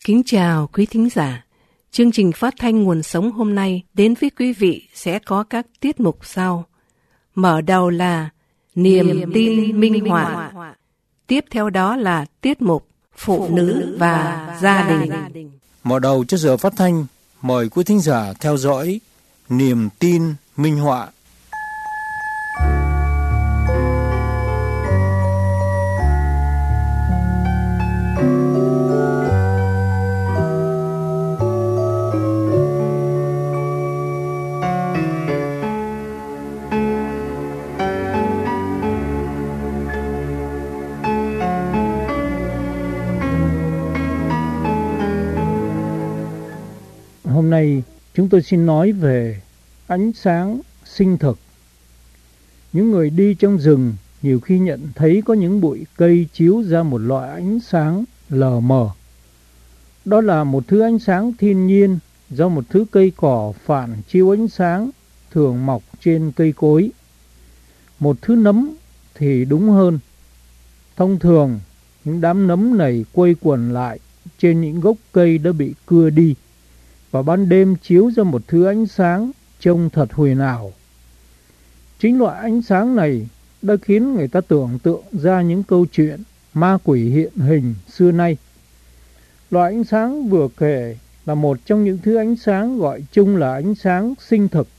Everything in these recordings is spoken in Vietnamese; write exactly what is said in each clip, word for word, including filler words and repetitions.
Kính chào quý thính giả. Chương trình phát thanh Nguồn Sống hôm nay đến với quý vị sẽ có các tiết mục sau. Mở đầu là Niềm, Niềm tin, tin minh họa. Tiếp theo đó là tiết mục Phụ nữ và, và gia đình. đình. Mở đầu cho giờ phát thanh, mời quý thính giả theo dõi Niềm tin minh họa. Hôm nay chúng tôi xin nói về ánh sáng sinh thực. Những người đi trong rừng nhiều khi nhận thấy có những bụi cây chiếu ra một loại ánh sáng lờ mờ. Đó là một thứ ánh sáng thiên nhiên do một thứ cây cỏ phản chiếu ánh sáng thường mọc trên cây cối. Một thứ nấm thì đúng hơn. Thông thường những đám nấm này quây quần lại trên những gốc cây đã bị cưa đi, và ban đêm chiếu ra một thứ ánh sáng trông thật huyền ảo. Chính loại ánh sáng này đã khiến người ta tưởng tượng ra những câu chuyện ma quỷ hiện hình xưa nay. Loại ánh sáng vừa kể là một trong những thứ ánh sáng gọi chung là ánh sáng sinh thực.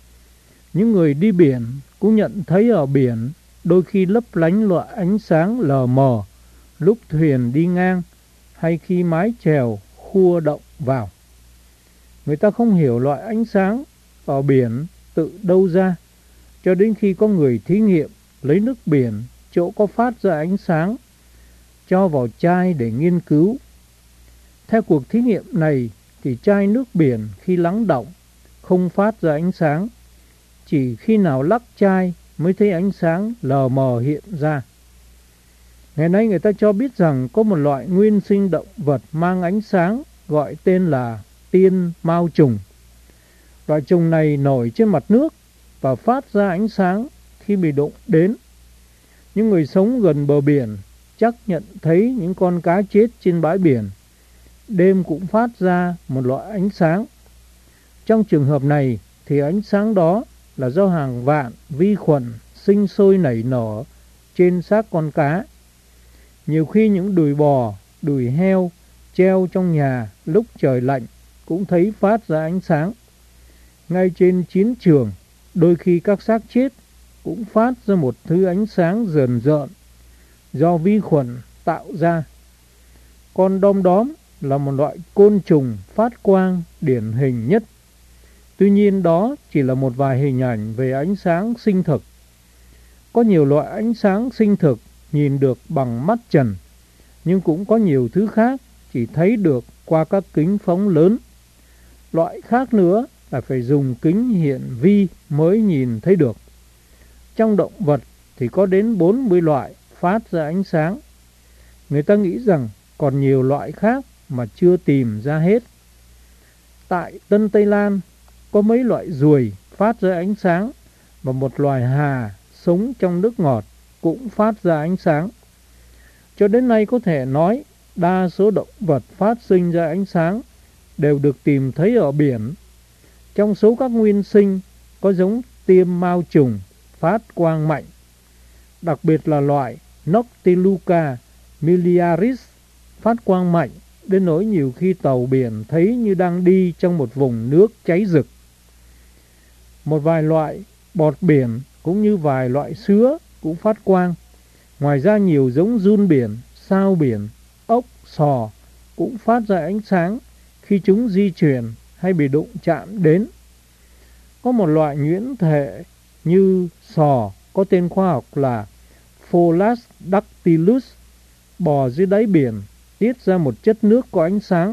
Những người đi biển cũng nhận thấy ở biển đôi khi lấp lánh loại ánh sáng lờ mờ lúc thuyền đi ngang hay khi mái chèo khua động vào. Người ta không hiểu loại ánh sáng ở biển tự đâu ra, cho đến khi có người thí nghiệm lấy nước biển chỗ có phát ra ánh sáng, cho vào chai để nghiên cứu. Theo cuộc thí nghiệm này thì chai nước biển khi lắng đọng không phát ra ánh sáng, chỉ khi nào lắc chai mới thấy ánh sáng lờ mờ hiện ra. Ngày nay người ta cho biết rằng có một loại nguyên sinh động vật mang ánh sáng gọi tên là tiên mao trùng. Loại trùng này nổi trên mặt nước và phát ra ánh sáng khi bị đụng đến. Những người sống gần bờ biển chắc nhận thấy những con cá chết trên bãi biển đêm cũng phát ra một loại ánh sáng. Trong trường hợp này thì ánh sáng đó là do hàng vạn vi khuẩn sinh sôi nảy nở trên xác con cá. Nhiều khi những đùi bò, đùi heo treo trong nhà lúc trời lạnh cũng thấy phát ra ánh sáng. Ngay trên chiến trường, đôi khi các xác chết cũng phát ra một thứ ánh sáng rờn rợn do vi khuẩn tạo ra. Con đom đóm là một loại côn trùng phát quang điển hình nhất. Tuy nhiên đó chỉ là một vài hình ảnh về ánh sáng sinh thực. Có nhiều loại ánh sáng sinh thực nhìn được bằng mắt trần, nhưng cũng có nhiều thứ khác chỉ thấy được qua các kính phóng lớn. Loại khác nữa là phải dùng kính hiển vi mới nhìn thấy được. Trong động vật thì có đến bốn mươi loại phát ra ánh sáng. Người ta nghĩ rằng còn nhiều loại khác mà chưa tìm ra hết. Tại Tân Tây Lan có mấy loại ruồi phát ra ánh sáng, và một loài hà sống trong nước ngọt cũng phát ra ánh sáng. Cho đến nay có thể nói đa số động vật phát sinh ra ánh sáng đều được tìm thấy ở biển. Trong số các nguyên sinh có giống tiêm mao trùng phát quang mạnh, đặc biệt là loại Noctiluca miliaris phát quang mạnh đến nỗi nhiều khi tàu biển thấy như đang đi trong một vùng nước cháy rực. Một vài loại bọt biển cũng như vài loại sứa cũng phát quang. Ngoài ra nhiều giống giun biển, sao biển, ốc, sò cũng phát ra ánh sáng khi chúng di chuyển hay bị đụng chạm đến. Có một loại nhuyễn thể như sò có tên khoa học là Pholas dactylus bò dưới đáy biển tiết ra một chất nước có ánh sáng.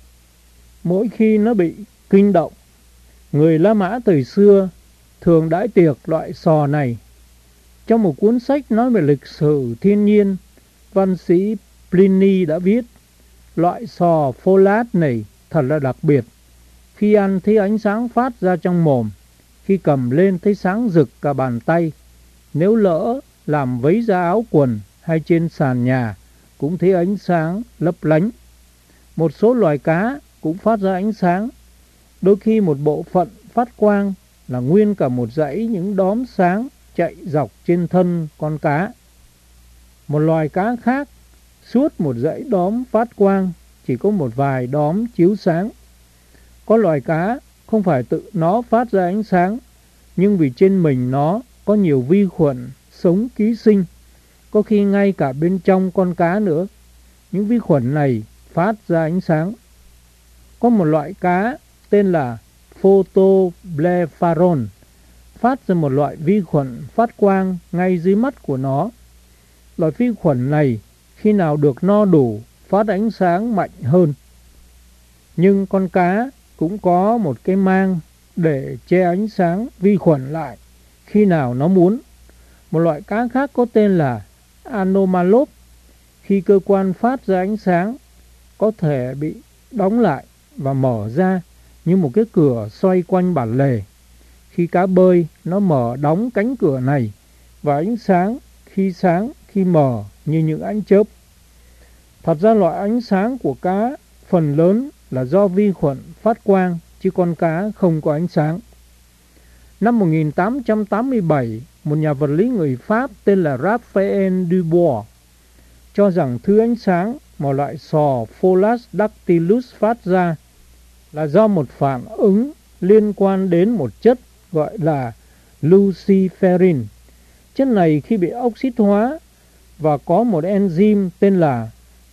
Mỗi khi nó bị kinh động, người La Mã thời xưa thường đãi tiệc loại sò này. Trong một cuốn sách nói về lịch sử thiên nhiên, văn sĩ Pliny đã viết loại sò Pholas này thật là đặc biệt. Khi ăn thấy ánh sáng phát ra trong mồm, khi cầm lên thấy sáng rực cả bàn tay. Nếu lỡ làm vấy ra áo quần hay trên sàn nhà cũng thấy ánh sáng lấp lánh. Một số loài cá cũng phát ra ánh sáng. Đôi khi một bộ phận phát quang là nguyên cả một dãy những đóm sáng chạy dọc trên thân con cá. Một loài cá khác, suốt một dãy đóm phát quang, chỉ có một vài đóm chiếu sáng. Có loài cá không phải tự nó phát ra ánh sáng, nhưng vì trên mình nó có nhiều vi khuẩn sống ký sinh, có khi ngay cả bên trong con cá nữa. Những vi khuẩn này phát ra ánh sáng. Có một loại cá tên là Photoblepharon phát ra một loại vi khuẩn phát quang ngay dưới mắt của nó. Loại vi khuẩn này khi nào được no đủ phát ánh sáng mạnh hơn. Nhưng con cá cũng có một cái mang để che ánh sáng vi khuẩn lại khi nào nó muốn. Một loại cá khác có tên là Anomalop, khi cơ quan phát ra ánh sáng có thể bị đóng lại và mở ra như một cái cửa xoay quanh bản lề. Khi cá bơi, nó mở đóng cánh cửa này và ánh sáng khi sáng khi mờ như những ánh chớp. Thật ra loại ánh sáng của cá phần lớn là do vi khuẩn phát quang, chứ con cá không có ánh sáng. Năm một nghìn tám trăm tám mươi bảy, một nhà vật lý người Pháp tên là Raphael Dubois cho rằng thứ ánh sáng mà loại sò Pholas dactylus phát ra là do một phản ứng liên quan đến một chất gọi là luciferin. Chất này khi bị oxit hóa và có một enzyme tên là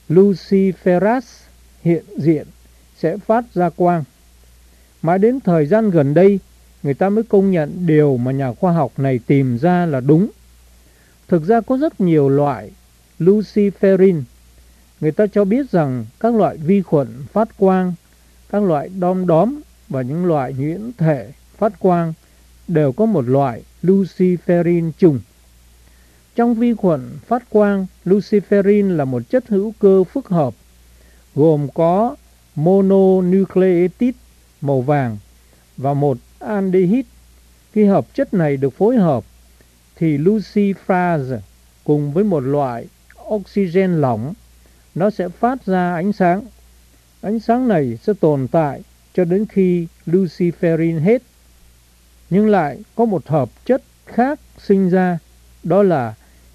luciferase hiện diện sẽ phát ra quang. Mãi đến thời gian gần đây, người ta mới công nhận điều mà nhà khoa học này tìm ra là đúng. Thực ra có rất nhiều loại luciferin. Người ta cho biết rằng các loại vi khuẩn phát quang, các loại đom đóm và những loại nhuyễn thể phát quang đều có một loại luciferin chung. Trong vi khuẩn phát quang, luciferin là một chất hữu cơ phức hợp, gồm có mononucleotide màu vàng và một aldehyde. Khi hợp chất này được phối hợp thì luciferase cùng với một loại oxygen lỏng, nó sẽ phát ra ánh sáng. Ánh sáng này sẽ tồn tại cho đến khi luciferin hết. Nhưng lại có một hợp chất khác sinh ra, đó là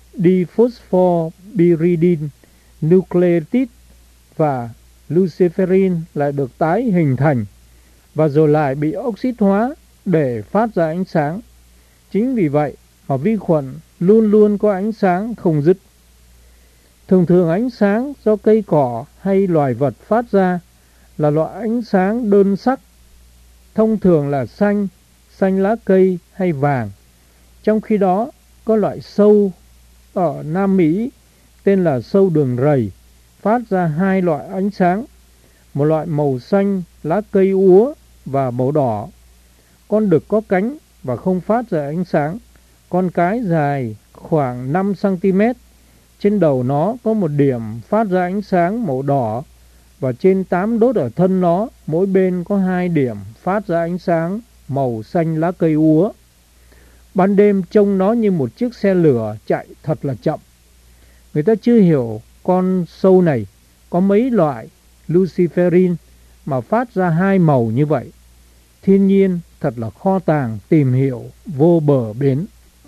diphosphoryridine nucleotide, và luciferin lại được tái hình thành và rồi lại bị oxit hóa để phát ra ánh sáng. Chính vì vậy mà vi khuẩn luôn luôn có ánh sáng không dứt. Thường thường ánh sáng do cây cỏ hay loài vật phát ra là loại ánh sáng đơn sắc, thông thường là xanh, xanh lá cây hay vàng. Trong khi đó có loại sâu ở Nam Mỹ tên là sâu đường rầy phát ra hai loại ánh sáng, một loại màu xanh lá cây úa và màu đỏ. Con đực có cánh và không phát ra ánh sáng. Con cái dài khoảng năm xăng ti mét, trên đầu nó có một điểm phát ra ánh sáng màu đỏ, và trên tám đốt ở thân nó mỗi bên có hai điểm phát ra ánh sáng màu xanh lá cây úa. Ban đêm trông nó như một chiếc xe lửa chạy thật là chậm. Người ta chưa hiểu con sâu này có mấy loại luciferin mà phát ra hai màu như vậy. Thiên nhiên thật là kho tàng tìm hiểu vô bờ bến.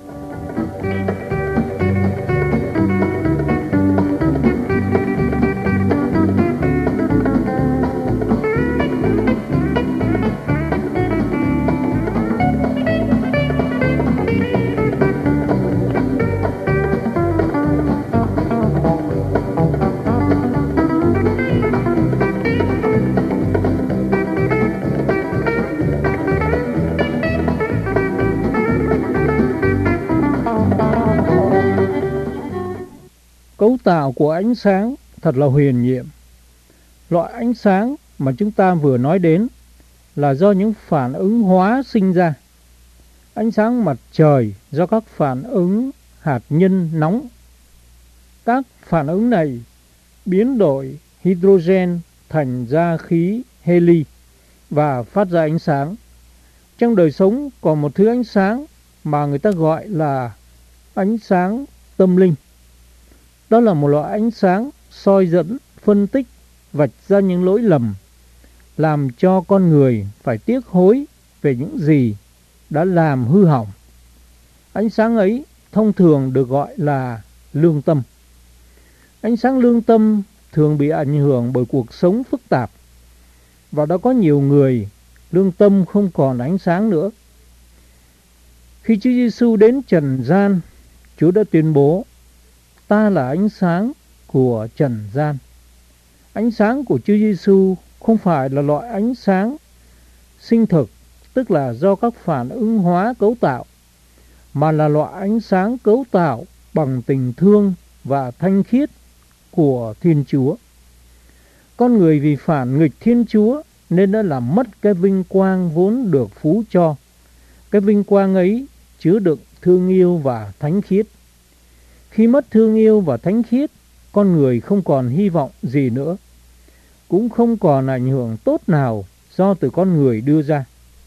Cấu tạo của ánh sáng thật là huyền nhiệm. Loại ánh sáng mà chúng ta vừa nói đến là do những phản ứng hóa sinh ra. Ánh sáng mặt trời do các phản ứng hạt nhân nóng. Các phản ứng này biến đổi hydrogen thành ra khí heli và phát ra ánh sáng. Trong đời sống còn một thứ ánh sáng mà người ta gọi là ánh sáng tâm linh. Đó là một loại ánh sáng soi dẫn, phân tích vạch ra những lỗi lầm, làm cho con người phải tiếc hối về những gì đã làm hư hỏng. Ánh sáng ấy thông thường được gọi là lương tâm. Ánh sáng lương tâm thường bị ảnh hưởng bởi cuộc sống phức tạp, và đã có nhiều người lương tâm không còn ánh sáng nữa. Khi Chúa Giêsu đến trần gian, Chúa đã tuyên bố: ta là ánh sáng của trần gian. Ánh sáng của Chúa Giêsu không phải là loại ánh sáng sinh thực, tức là do các phản ứng hóa cấu tạo, mà là loại ánh sáng cấu tạo bằng tình thương và thanh khiết của Thiên Chúa. Con người vì phản nghịch Thiên Chúa nên đã làm mất cái vinh quang vốn được phú cho. Cái vinh quang ấy chứa đựng thương yêu và thánh khiết. Khi mất thương yêu và thánh khiết, con người không còn hy vọng gì nữa, cũng không còn ảnh hưởng tốt nào do từ con người đưa ra.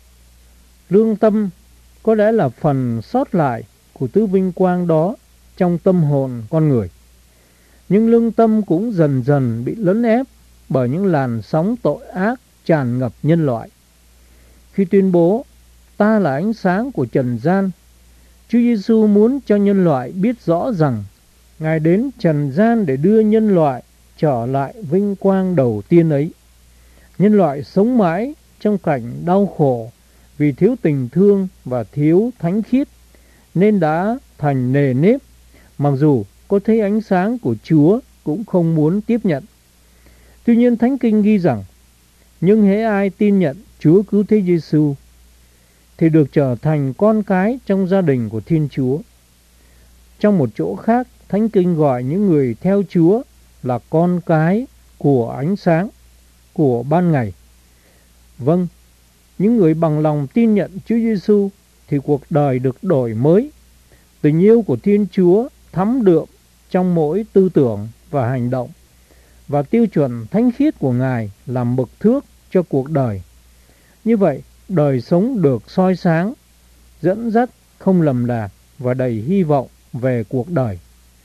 Lương tâm có lẽ là phần sót lại của thứ vinh quang đó trong tâm hồn con người. Nhưng lương tâm cũng dần dần bị lấn ép bởi những làn sóng tội ác tràn ngập nhân loại. Khi tuyên bố ta là ánh sáng của trần gian, Chúa Giêsu muốn cho nhân loại biết rõ rằng Ngài đến trần gian để đưa nhân loại trở lại vinh quang đầu tiên ấy. Nhân loại sống mãi trong cảnh đau khổ vì thiếu tình thương và thiếu thánh khiết, nên đã thành nề nếp, mặc dù có thấy ánh sáng của Chúa cũng không muốn tiếp nhận. Tuy nhiên Thánh Kinh ghi rằng, nhưng hễ ai tin nhận Chúa Cứu Thế Giêsu thì được trở thành con cái trong gia đình của Thiên Chúa. Trong một chỗ khác, Thánh Kinh gọi những người theo Chúa là con cái của ánh sáng, của ban ngày. Vâng, những người bằng lòng tin nhận Chúa Giêsu thì cuộc đời được đổi mới. Tình yêu của Thiên Chúa thấm đượm trong mỗi tư tưởng và hành động, và tiêu chuẩn thánh khiết của Ngài làm mực thước cho cuộc đời. Như vậy, đời sống được soi sáng, dẫn dắt, không lầm lạc và đầy hy vọng về cuộc đời.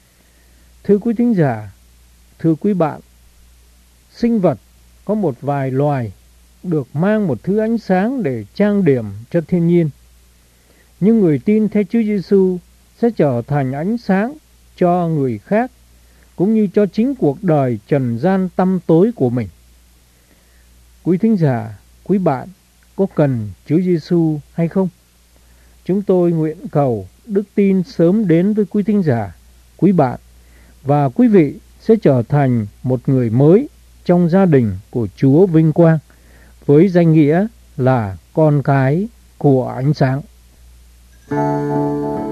Thưa quý thính giả, thưa quý bạn, sinh vật có một vài loài được mang một thứ ánh sáng để trang điểm cho thiên nhiên. Nhưng người tin theo Chúa Giêsu sẽ trở thành ánh sáng cho người khác, cũng như cho chính cuộc đời trần gian tăm tối của mình. Quý thính giả, quý bạn có cần Chúa Giêsu hay không? Chúng tôi nguyện cầu đức tin sớm đến với quý thính giả, quý bạn, và quý vị sẽ trở thành một người mới trong gia đình của Chúa vinh quang, với danh nghĩa là con cái của ánh sáng.